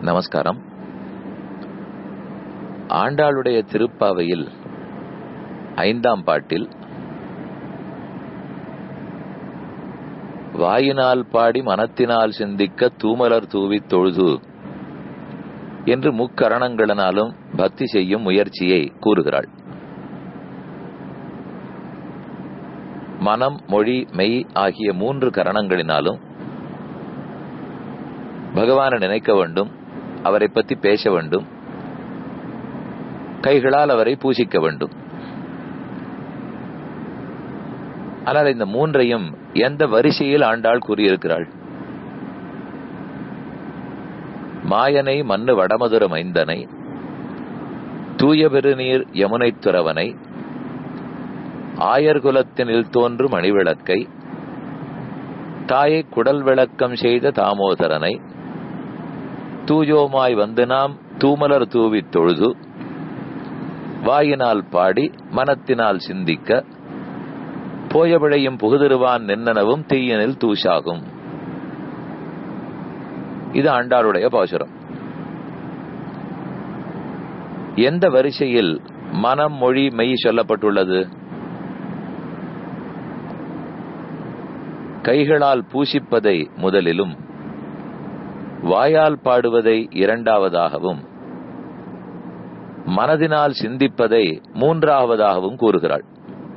நமஸ்காரம். ஆண்டாளுடைய திருப்பாவையில் 5ஆம் பாட்டில் வாயினால் பாடி மனத்தினால் சிந்திக்க தூமலர் தூவித் தொழுது என்று முக்கரணங்களினாலும் பக்தி செய்யும் முயற்சியை கூறுகிறாள். மனம், மொழி, மெய் ஆகிய 3 கரணங்களினாலும் பகவானை நினைக்க வேண்டும், அவரை பற்றி பேச வேண்டும், கைகளால் அவரை பூசிக்க வேண்டும். ஆனால் இந்த 3ஐயும் எந்த வரிசையில் ஆண்டாள் கூறியிருக்கிறாள்? மாயனை மண்ணு வடமதுர மைந்தனை, தூய பெருநீர் யமுனை துறவனை, ஆயர்குலத்தினில் தோன்று மணிவிளக்கை, தாயை குடல் விளக்கம் செய்த தாமோதரனை, தூயோமாய் வந்து நாம் தூமலர் தூவித் தொழுது, வாயினால் பாடி மனத்தினால் சிந்திக்க, போயவிழையும் புகுதிருவான் நின்னனவும் தீயனில் தூஷாகும். இது ஆண்டாளுடைய பாசுரம். எந்த வரிசையில் மனம், மொழி, மெய் சொல்லப்பட்டுள்ளது? கைகளால் பூசிப்பதை முதலிலும், வாயால் பாடுவதை 2ஆவதாகவும், மனதினால் சிந்திப்பதை 3ஆவதாகவும் கூறுகிறாள்.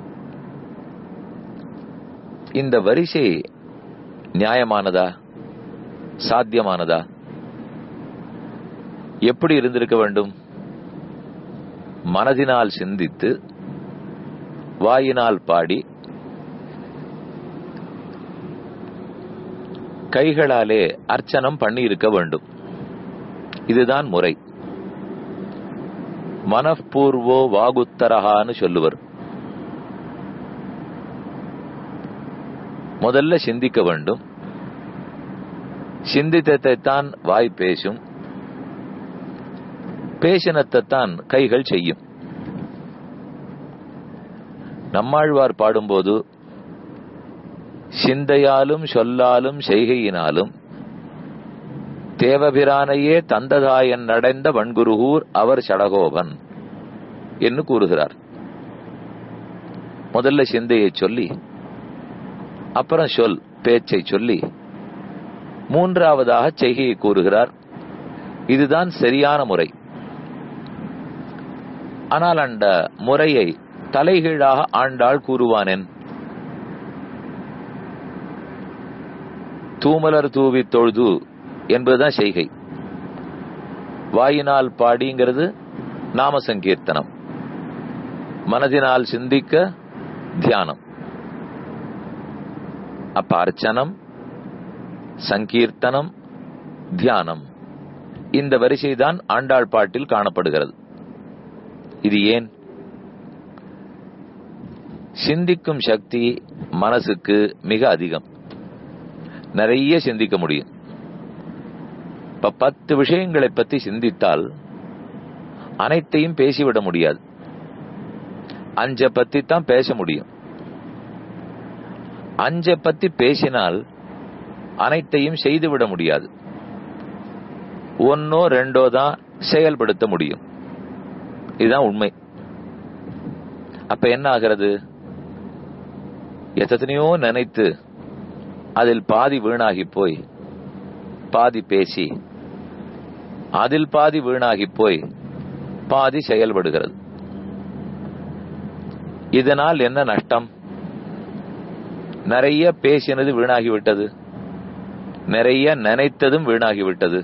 இந்த வரிசை நியாயமானதா? சாத்தியமானதா? எப்படி இருந்திருக்க வேண்டும்? மனதினால் சிந்தித்து, வாயினால் பாடி, கைகளாலே அர்ச்சனம் பண்ணி இருக்க வேண்டும். இதுதான் முறை. மனப்பூர்வோ வாகுத்தரகான்னு சொல்லுவர். முதல்ல சிந்திக்க வேண்டும். சிந்தித்ததைத்தான் வாய் பேசும், பேசினத்தைத்தான் கைகள் செய்யும். நம்மாழ்வார் பாடும்போது சிந்தையாலும் சொல்லாலும் செய்கையினாலும் தேவபிரானையே தந்ததாயன் நடந்த வன்குருகூர் அவர் சடகோபன் என்று கூறுகிறார். முதல்ல சிந்தையை சொல்லி, அப்புறம் சொல் பேச்சை சொல்லி, 3ஆவதாக செய்கையை கூறுகிறார். இதுதான் சரியான முறை. ஆனால் அந்த முறையை தலைகீழாக ஆண்டாள் கூறுவானேன்? தூமலர் தூவி தொழுது என்பதுதான் செய்கை. வாயினால் பாடிங்கிறது நாம சங்கீர்த்தனம், மனதினால் சிந்திக்க தியானம். அப்ப அர்ச்சனம், சங்கீர்த்தனம், தியானம், இந்த வரிசைதான் ஆண்டாள் பாட்டில் காணப்படுகிறது. இது ஏன்? சிந்திக்கும் சக்தி மனசுக்கு மிக அதிகம். நிறைய சிந்திக்க முடியும். இப்ப 10 விஷயங்களை பத்தி சிந்தித்தால் அனைத்தையும் பேசிவிட முடியாது. 5 பத்தி தான் பேச முடியும். 5 பத்தி பேசினால் அனைத்தையும் செய்துவிட முடியாது. 1 2 தான் செயல்படுத்த முடியும். இதுதான் உண்மை. அப்ப என்ன ஆகிறது? எத்தனையோ நினைத்து அதில் பாதி வீணாகி போய், பாதி பேசி அதில் பாதி வீணாகி போய் பாதி செயல்படுகிறது. இதனால் என்ன நஷ்டம்? நிறைய பேசினது வீணாகிவிட்டது, நிறைய நினைத்ததும் வீணாகிவிட்டது.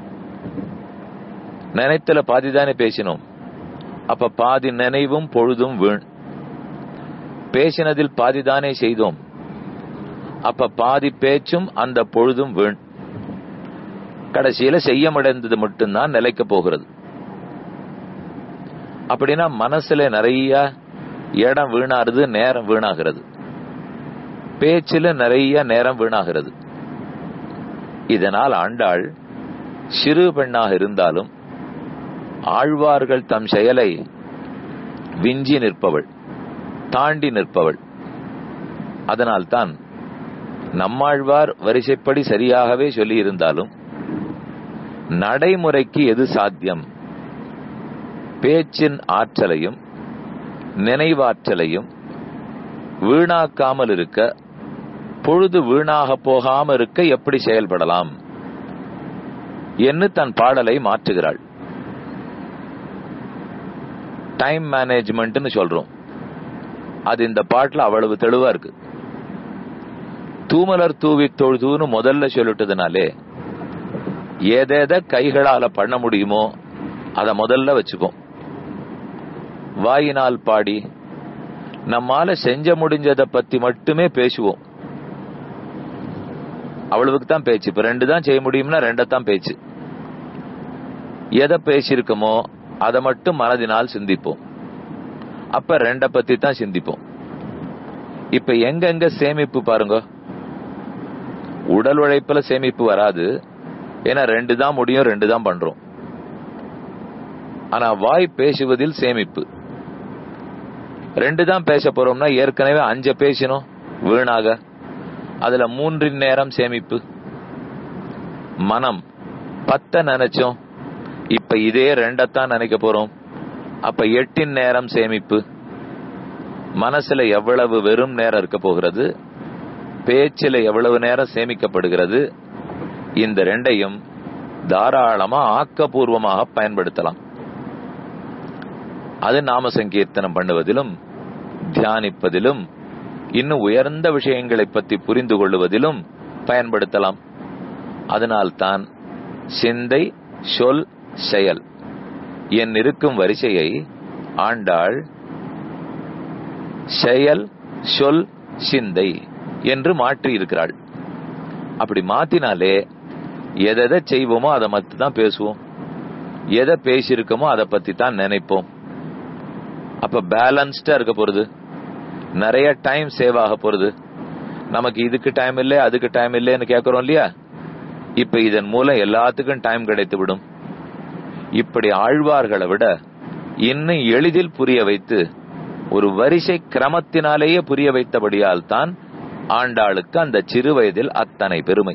நினைத்தல பாதிதானே பேசினோம். அப்ப பாதி நினைவும் பொழுதும் வீண். பேசினதில் பாதிதானே செய்தோம். அப்ப பாதி பேச்சும் அந்த பொழுதும் வீண். கடைசியில செய்ய முடிந்தது மட்டும்தான் நிலைக்க போகிறது. அப்படின்னா மனசுல நிறைய இடம் வீணாகிறது, நேரம் வீணாகிறது. பேச்சில நிறைய நேரம் வீணாகிறது. இதனால் ஆண்டாள் சிறு பெண்ணாக இருந்தாலும் ஆழ்வார்கள் தம் செயலை விஞ்சி நிற்பவள், தாண்டி நிற்பவள். அதனால்தான் நம்மாழ்வார் வரிசைப்படி சரியாகவே சொல்லி இருந்தாலும் நடைமுறைக்கு எது சாத்தியம்? பேச்சின் ஆற்றலையும் நினைவாற்றலையும் வீணாக்காமல் இருக்க, பொழுது வீணாக போகாம இருக்க எப்படி செயல்படலாம் என்று தன் பாடலை மாற்றுகிறாள். டைம் மேனேஜ்மெண்ட்னு சொல்றோம். அது இந்த பாட்டுல அவ்வளவு தெளிவா இருக்கு. தூமலர் தூவி தொழுதுன்னு முதல்ல சொல்லிட்டதுனாலே எதை கைகளால பண்ண முடியுமோ அத முதல்ல வச்சுப்போம். வாயினால் பாடி நம்மால செஞ்ச முடிஞ்சதை பத்தி மட்டுமே பேசுவோம். அவ்வளவுக்கு தான் பேச்சு. இப்ப 2 தான் செய்ய முடியும்னா 2 தான் பேச்சு. எதை பேசியிருக்கோமோ அதை மட்டும் மனதினால் சிந்திப்போம். அப்ப 2 பத்தி தான் சிந்திப்போம். இப்ப எங்க சேமிப்பு பாருங்க. உடல் உழைப்புல சேமிப்பு வராது. ஏன்னா 2 தான் முடியும், 2 தான் பண்றோம். ஆனா வாய் பேசுவதில் சேமிப்பு. 2 தான் பேச போறோம்னா ஏற்கனவே 5 பேசினோம் வீணாக. அதுல 3 நேரம் சேமிப்பு. மனம் 10 நினைச்சோம், இப்ப இதே 2 தான் நினைக்க போறோம். அப்ப 8 நேரம் சேமிப்பு. மனசுல எவ்வளவு வெறும் நேரம் இருக்க போகிறது, பேச்சில எவ்வளவு நேரம் சேமிக்கப்படுகிறது. இந்த 2ஐயும் தாராளமா ஆக்கப்பூர்வமாக பயன்படுத்தலாம். அது நாம சங்கீர்த்தனம் பண்ணுவதிலும், தியானிப்பதிலும், இன்னும் உயர்ந்த விஷயங்களை பற்றி புரிந்து கொள்வதிலும் பயன்படுத்தலாம். அதனால்தான் சிந்தை, சொல், செயல் என் இருக்கும் வரிசையை ஆண்டாள் செயல், சொல், சிந்தை என்று மாற்றி இருக்கிறாள். அப்படி மாத்தினாலே எதை செய்வோமோ அதை பத்தி தான் பேசுவோம், எதை பேசியிருக்கோமோ அதை பத்தி தான் நினைப்போம். அப்ப பேலன்ஸ்டா இருக்க போறது, நிறைய டைம் சேவ் ஆக போறது. நமக்கு இதுக்கு டைம் இல்லை, அதுக்கு டைம் இல்லைன்னு கேட்கிறோம் இல்லையா? இப்ப இதன் மூலம் எல்லாத்துக்கும் டைம் கிடைத்து விடும். இப்படி ஆழ்வார்களை விட இன்னும் எளிதில் புரிய வைத்து, ஒரு வரிசை கிரமத்தினாலேயே புரிய வைத்தபடியால் தான் ஆண்டாளுக்கு அந்த சிறு வயதில் அத்தனை பெருமை.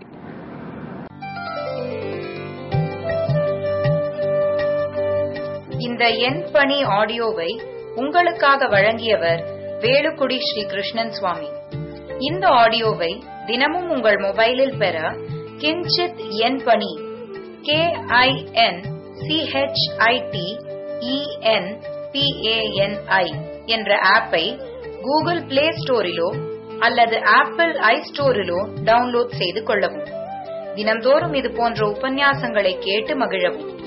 இந்த என் பணி ஆடியோவை உங்களுக்காக வழங்கியவர் வேலுக்குடி ஸ்ரீ கிருஷ்ணன் சுவாமி. இந்த ஆடியோவை தினமும் உங்கள் மொபைலில் பெற கிஞ்சித் என் பணி KINCHITENPANI என்ற ஆப்பை கூகுள் பிளே ஸ்டோரிலோ அல்லது ஆப்பிள் ஐஸ்டோரிலோ டவுன்லோட் செய்து கொள்ளவும். தினம்தோறும் இது போன்ற உபன்யாசங்களை கேட்டு மகிழவும்.